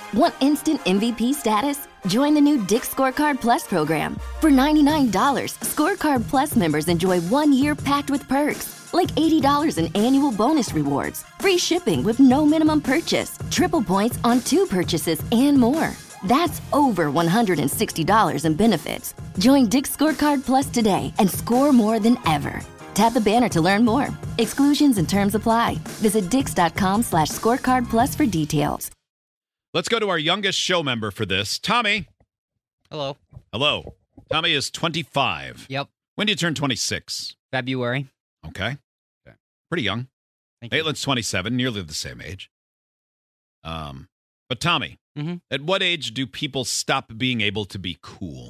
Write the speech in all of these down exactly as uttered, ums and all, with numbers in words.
Want instant M V P status? Join the new Dick's Scorecard Plus program. For ninety-nine dollars, Scorecard Plus members enjoy one year packed with perks, like eighty dollars in annual bonus rewards, free shipping with no minimum purchase, triple points on two purchases, and more. That's over one hundred sixty dollars in benefits. Join Dick's Scorecard Plus today and score more than ever. Tap the banner to learn more. Exclusions and terms apply. Visit dix.com slash scorecard plus for details. Let's go to our youngest show member for this. Tommy. Hello. Hello. Tommy is twenty-five. Yep. When do you turn twenty-six? February. Okay. okay. Pretty young. Thank you. Maitland's twenty-seven, nearly the same age. Um, But Tommy, mm-hmm. at what age do people stop being able to be cool?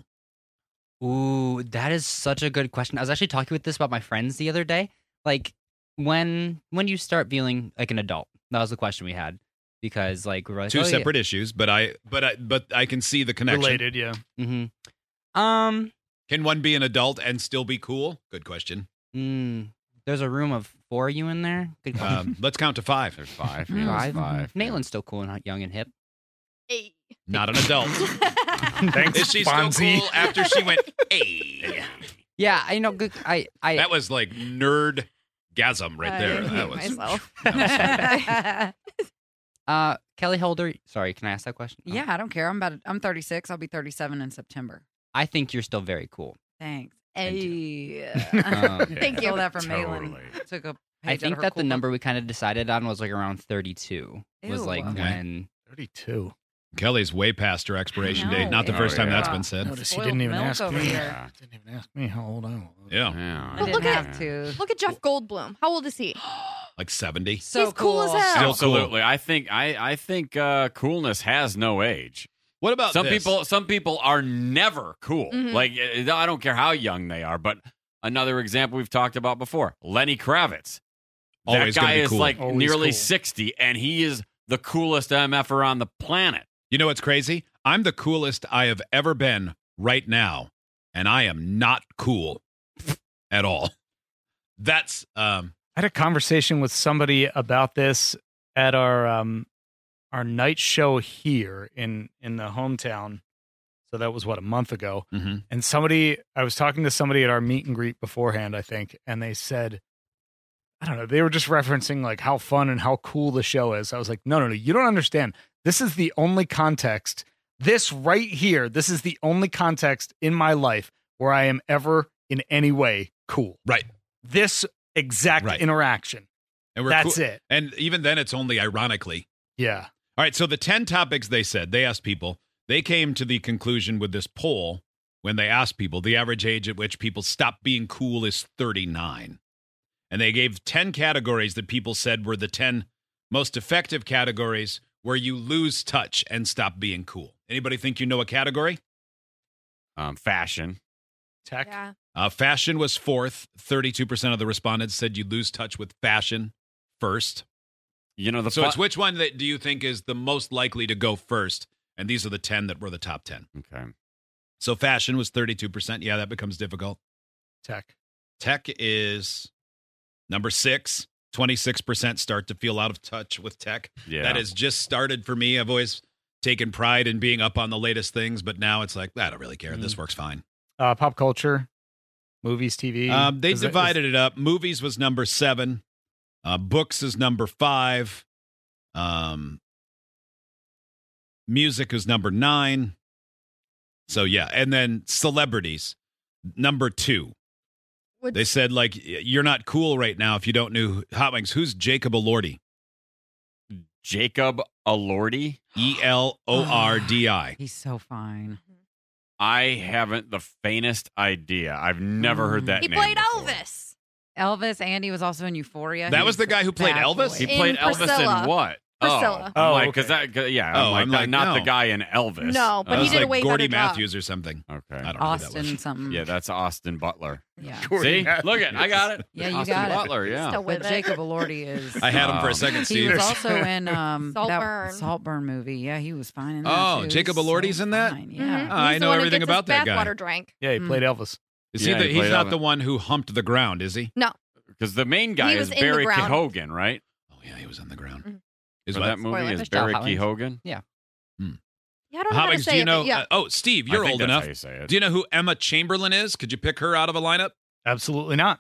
Ooh, that is such a good question. I was actually talking with this about my friends the other day. Like, when when do you start feeling like an adult? That was the question we had. Because, like, we're like, Two oh, separate yeah. issues, but I but I but I can see the connection. Related, yeah. Mm-hmm. Um, Can one be an adult and still be cool? Good question. Mm, there's a room of four of you in there. Good question. Um, let's count to five. There's five. Mm. Yeah, Five. there's five. Maitland's still cool and hot, young and hip. Hey. Not an adult. Thanks, Is she Fonzie. still cool after she went, hey? Yeah, I know. Good. I, I. That was like nerd-gasm right there. I that hate was, myself. that was Uh, Kelly Holder. Sorry, can I ask that question? Yeah, I don't care. I'm about. I'm thirty-six. I'll be thirty-seven in September. I think you're still very cool. Thanks. Thank you. Hey. Um, Thank Stole you. that from Totally. Malin. Took a. I page out think of her that the cool number we kind of decided on was like around thirty-two. Was Ew. like Okay. when. thirty-two. Kelly's way past her expiration I know. date. Not the Oh, first time yeah. that's been said. Notice he Spoiled didn't even milk ask over me. here. Didn't even ask me how old I was. Yeah. Yeah. I But didn't look at- have to. Look at Jeff Goldblum. How old is he? Like seventy. So He's cool as hell. Still cool. Absolutely. I think I I think uh, coolness has no age. What about some this? people? Some people are never cool. Mhm. Like uh, I don't care how young they are. But another example we've talked about before: Lenny Kravitz. Always that gonna guy be is cool. like Always nearly cool. sixty, and he is the coolest M F er on the planet. You know what's crazy? I'm the coolest I have ever been right now, and I am not cool at all. That's um I had a conversation with somebody about this at our um our night show here in in the hometown. So that was what, a month ago. mhm. And somebody, I was talking to somebody at our meet and greet beforehand, I think, and they said, I don't know, they were just referencing like how fun and how cool the show is. I was like, no, no, no, you don't understand. This is the only context. This right here, this is the only context in my life where I am ever in any way cool. Right. This exact Right. interaction. and we're That's cool- it. And even then it's only ironically. Yeah. All right, so the ten topics they said, they asked people, they came to the conclusion with this poll when they asked people, the average age at which people stop being cool is thirty-nine. And they gave ten categories that people said were the ten most effective categories where you lose touch and stop being cool. Anybody think you know a category? Um, fashion. Tech. Yeah. Uh, fashion was fourth. thirty-two percent of the respondents said you lose touch with fashion first. You know the So fu- it's which one that do you think is the most likely to go first? And these are the ten that were the top ten. okay. So fashion was thirty-two percent. Yeah, that becomes difficult. Tech. Tech is number six. twenty-six percent start to feel out of touch with tech. Yeah. That has just started for me. I've always taken pride in being up on the latest things, but now it's like, I don't really care. This works fine. Uh, pop culture. Movies, T V. Um, they Is it- divided it up. Movies was number seven. Uh, books is number five. Um, music is number nine. So, yeah. And then celebrities, number two. Would, They said, like, you're not cool right now if you don't know Hot Wings. Who's Jacob Elordi? Jacob Elordi. E L O R D I. He's so fine. I haven't the faintest idea. I've never heard that he name played before. Elvis. Elvis, and he was also in Euphoria. That He was the guy who played bad Elvis? boy. He In played Elvis Priscilla. in what? Priscilla. Oh, Oh, like, because okay. that, 'cause- yeah, Oh, I'm like, I'm not, like, not the no. guy in Elvis. No, but That he was did a like way Gordy better job. Matthews or something. Okay. I don't know who that Austin was. something. Yeah, that's Austin Butler. Yeah. Gordy See? Matthews. Look at I got it. Yeah, you Austin got it. Butler, yeah. Still with But it. Jacob Elordi is. I had him for a Um, second, He Steve. was also in um, that Saltburn. Saltburn movie. Yeah, he was fine in that. Oh, too. Jacob He's Elordi's so in that? fine, Mhm. Yeah. Oh, I He's know the one who everything gets about his that guy. bathwater drank. Yeah, he Mm. played Elvis. Is Yeah, he the, he he's played not Elvis. the one who humped the ground, is he? No. Because the main guy He is was in the Barry ground. Keoghan, right? Oh, yeah, he was on the ground. Mhm. Is So what? that movie Spoiler. is Michelle Barry Howland. Keoghan. Yeah. Yeah, I don't know how to Hobbings, say do you it, know? but yeah. uh, oh, Steve, I you're think old that's enough. how you say it. Do you know who Emma Chamberlain is? Could you pick her out of a lineup? Absolutely not.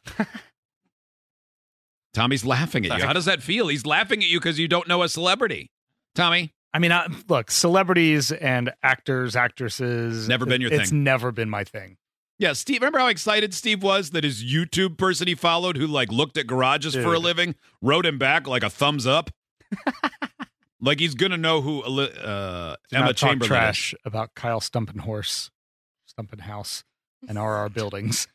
Tommy's laughing at you. How does that feel? He's laughing at you because you don't know a celebrity. Tommy, I mean, I, look, celebrities and actors, actresses. Never been your It's thing. never been my thing. yeah, Steve. Remember how excited Steve was that his YouTube person he followed, who like looked at garages for a Dude. living, wrote him back like a thumbs up. Like he's gonna know who uh, Do Emma not talk Chamberlain is. trash about Kyle Stumpenhorse, Stumpenhouse, and R R Buildings.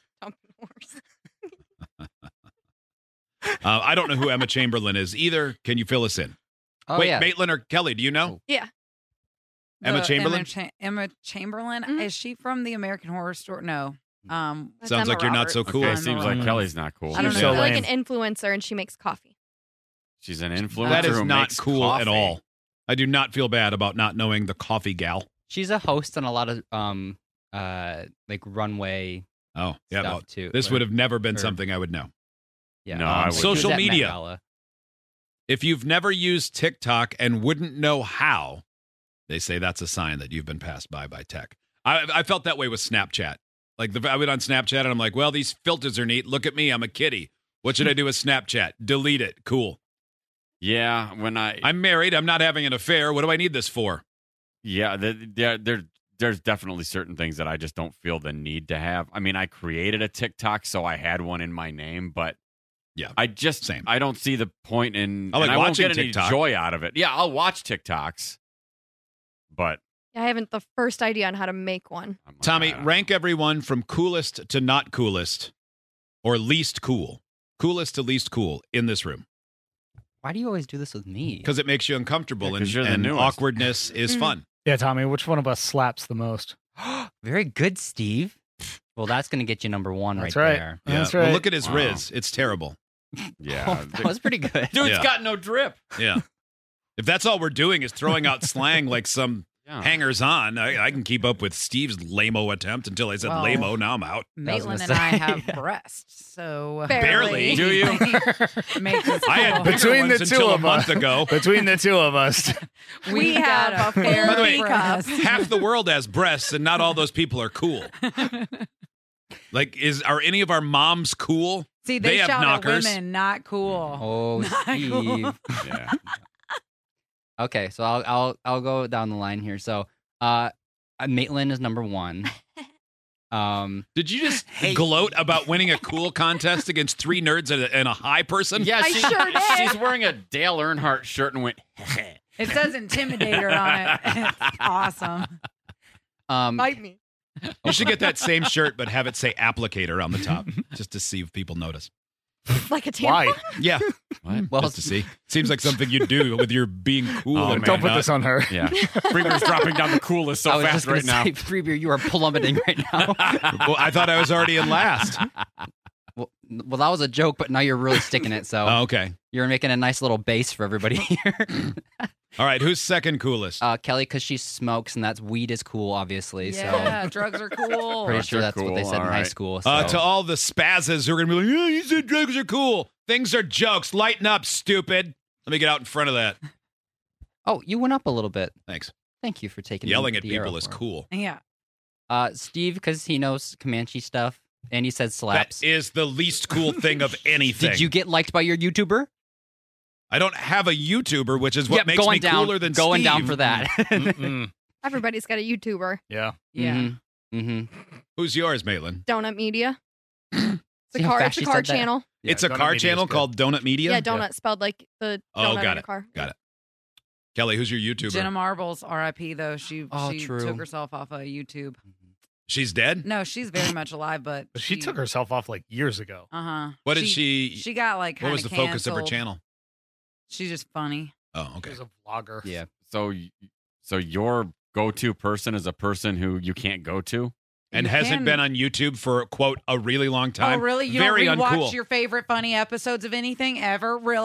Uh, I don't know who Emma Chamberlain is either. Can you fill us in? Oh Wait, yeah. Maitland or Kelly? Do you know? Yeah. Emma The Chamberlain? Emma, Cha- Emma Chamberlain. Mhm. Is she from the American Horror Story? No. Um, That's Sounds Emma like you're not so Roberts. cool. Okay, I'm seems a- like Mm. Kelly's not cool. I don't She's know. So like lame. an influencer and she makes coffee. She's an influencer. That is who not makes cool coffee. at all. I do not feel bad about not knowing the coffee gal. She's a host on a lot of um uh like runway Oh, yeah. stuff Well, too. this Or- would have never been or- something I would know. Yeah. No, Um, I would. social She was at Met media. Gala. If you've never used TikTok and wouldn't know how, they say that's a sign that you've been passed by by tech. I, I felt that way with Snapchat. Like the, I went on Snapchat and I'm like, well, these filters are neat. Look at me. I'm a kitty. What should I do with Snapchat? Delete it. Cool. Yeah, when I I'm married. I'm not having an affair. What do I need this for? yeah, the, there there there's definitely certain things that I just don't feel the need to have. I mean, I created a TikTok, so I had one in my name, but Yeah, I just same. I don't see the point in. I like and I won't watching get any TikTok. joy out of it. Yeah, I'll watch TikToks, but I haven't the first idea on how to make one. I'm like, Tommy, I don't rank know. everyone from coolest to not coolest or least cool. Coolest to least cool in this room. Why do you always do this with me? Because it makes you uncomfortable Yeah, and, 'cause you're the and newest. awkwardness is Mhm. fun. Yeah, Tommy, which one of us slaps the most? Very good, Steve. Well, that's gonna get you number one That's right, right. there. Yeah. That's Well, right. look at his Wow. Riz. It's terrible. Yeah, Oh, that was pretty good. dude's Yeah. got no drip. Yeah. If that's all we're doing is throwing out slang like some Yeah. hangers on, I, I can keep up with Steve's lame-o attempt until I said Well, lame-o. Now I'm out. was Maitland gonna and I say, have yeah. breasts, so Barely. Do you? Make this I had cool. bigger Between the ones two until a of month us. ago. Between the two of us. We have got a pair full of By the way, breasts. Half the world has breasts, and not all those people are cool. Like, is are any of our moms cool? See, they, They have shout knockers. at women, not cool. Oh, Not Steve. cool. Yeah. Okay, so I'll I'll I'll go down the line here. So, uh, uh, Maitland is number one. Um, Did you just gloat about winning a cool contest against three nerds and a, and a high person? Yeah, I she, sure did. she's wearing a Dale Earnhardt shirt and went. It says Intimidator on it. It's awesome. um, Bite me. You should get that same shirt, but have it say applicator on the top, just to see if people notice. Like a tampon. Why? Yeah, What? well, just to see. Seems like something you'd do with your being cool. Oh, and man. Don't put whatnot. this on her. Yeah, Freeber's dropping down the coolest so I was fast just gonna right now. say, Freebeer, you are plummeting right now. Well, I thought I was already in last. well, well, that was a joke, but now you're really sticking it. So Oh, okay. you're making a nice little base for everybody here. All right. Who's second coolest? uh, Kelly, because she smokes, and that's weed is cool, obviously. Yeah, drugs are cool. So pretty Drugs sure are that's what they cool, said in all high right. school. So. Uh, to all the spazzes who are going to be like, yeah, you said drugs are cool. Things are jokes. Lighten up, stupid. Let me get out in front of that. oh, you went up a little bit. Thanks. Thank you for taking Yelling the, at the people arrow is for it. cool. Yeah. Uh, Steve, because he knows Comanche stuff, and he said slaps. That is the least cool thing of anything. Did you get liked by your YouTuber? I don't have a YouTuber, which is what Yep, makes going me down, cooler than going Steve. down for that. Mm-mm. Everybody's got a YouTuber. Yeah. Yeah. hmm Who's yours, Maitland? Donut Media. It's See a how car. fast It's a she car said that? channel. Yeah, it's a Donut car Media is channel good. called Donut Media? Yeah, donut spelled like the Oh, donut got in it. a car. Got it. Kelly, who's your YouTuber? Jenna Marbles, R I P though. She Oh, she true. took herself off of YouTube. She's dead? No, she's very much alive, but But she took herself off like years ago. Uh huh. What did she, She got like. what was the kinda focus of her canceled. channel? She's just funny. Oh, okay. She's a vlogger. Yeah. So, y- so your go-to person is a person who you can't go to. And You hasn't can- been on YouTube for, quote, a really long time. Oh, really? You Very don't rewatch uncool. your favorite funny episodes of anything ever? Really?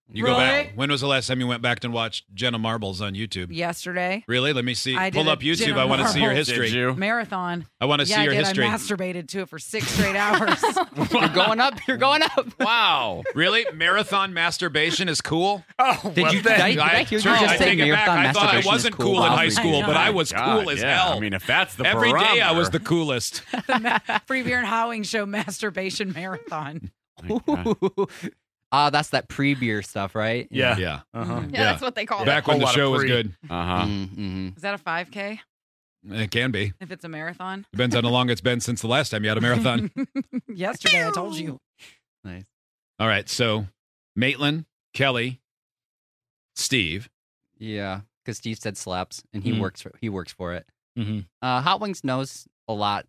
You go Really? back. When was the last time you went back and watched Jenna Marbles on YouTube? Yesterday. Really? Let me see. I Pull did a up YouTube. Jenna I want to see your Marbles. history. Did you? Marathon. I want to yeah, see your I did. history. I masturbated to it for six straight hours. You're going up. You're going up. Wow. Really? Marathon masturbation is cool? Oh, Did well you- then- did I- I hear you True, just I say take it back. marathon I thought I masturbation is wasn't cool. cool in Wow. high school, but I Oh was God, cool as yeah. hell. I mean, if that's the Every day I barometer. was the coolest. Free Beer and Howling Show masturbation marathon. My God. Ah, that's that pre-beer stuff, right? Yeah. Yeah. Uh-huh. Yeah, Yeah. that's what they call Back it. when the Whole lot of show was pre. good. Uh-huh. Mm-hmm. Is that a five K It can be. if it's a marathon? Depends on how long it's been since the last time you had a marathon. Yesterday, I told you. Nice. All right. So Maitland, Kelly, Steve. Yeah, because Steve said slaps, and he Mm. works for he works for it. Mhm. Uh, Hot Wings knows a lot.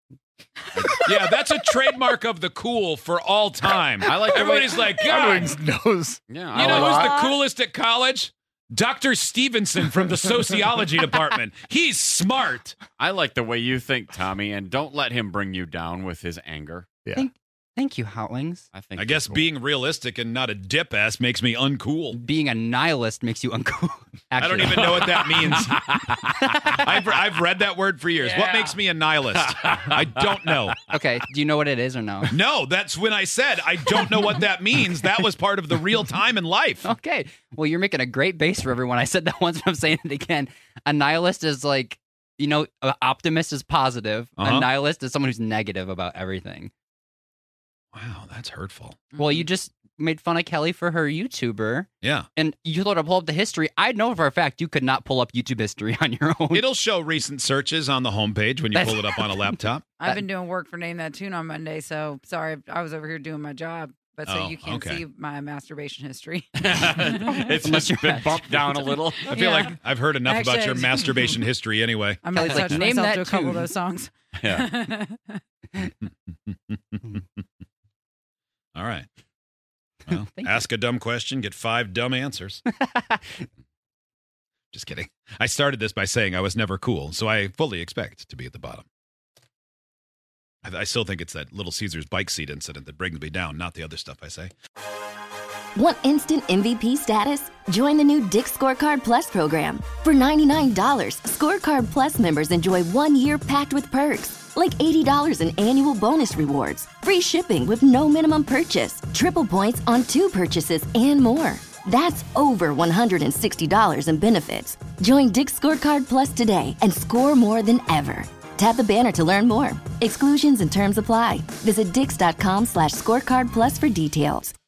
Yeah, that's a trademark of the cool for all time. I like the way- Everybody's like, Hot God, Wings knows. Yeah. you I know like- who's the coolest at college? Doctor Stevenson from the sociology department. He's smart. I like the way you think, Tommy, and don't let him bring you down with his anger. Yeah. Thank, thank you, Hot Wings. I think I you're guess cool. being realistic and not a dip ass makes me uncool. Being a nihilist makes you uncool. I don't Actually, even know what that means. I've, I've read that word for years. What Yeah. makes me a nihilist? I don't know. Okay, do you know what it is or no? No, that's when I said I don't know what that means. That was part of the real time in life. Okay, well, you're making a great base for everyone. I said that once, but I'm saying it again. A nihilist is like, you know, an optimist is positive. Uh-huh. A nihilist is someone who's negative about everything. Wow, that's hurtful. Well, you just made fun of Kelly for her YouTuber, Yeah. and you told her to pull up the history. I know for a fact you could not pull up YouTube history on your own. It'll show recent searches on the homepage when you That's- pull it up on a laptop. I've been doing work for Name That Tune on Monday, so sorry, I was over here doing my job. But so Oh, you can't okay. see my masturbation history. it's Unless just you're been bumped down a little. I feel Yeah. like I've heard enough about your Actually- masturbation history anyway. I'm going to Kelly's like, touch name myself that to a couple of tune. those songs. Yeah. All right. Well, Thank you. ask a dumb question, get five dumb answers. Just kidding. I started this by saying I was never cool, so I fully expect to be at the bottom. I, I still think it's that Little Caesars bike seat incident that brings me down, not the other stuff I say. Want instant M V P status? Join the new Dick's Scorecard Plus program. For ninety-nine dollars, Scorecard Plus members enjoy one year packed with perks, like eighty dollars in annual bonus rewards, free shipping with no minimum purchase, triple points on two purchases, and more. That's over one hundred sixty dollars in benefits. Join Dick's Scorecard Plus today and score more than ever. Tap the banner to learn more. Exclusions and terms apply. Visit dix.com slash scorecard plus for details.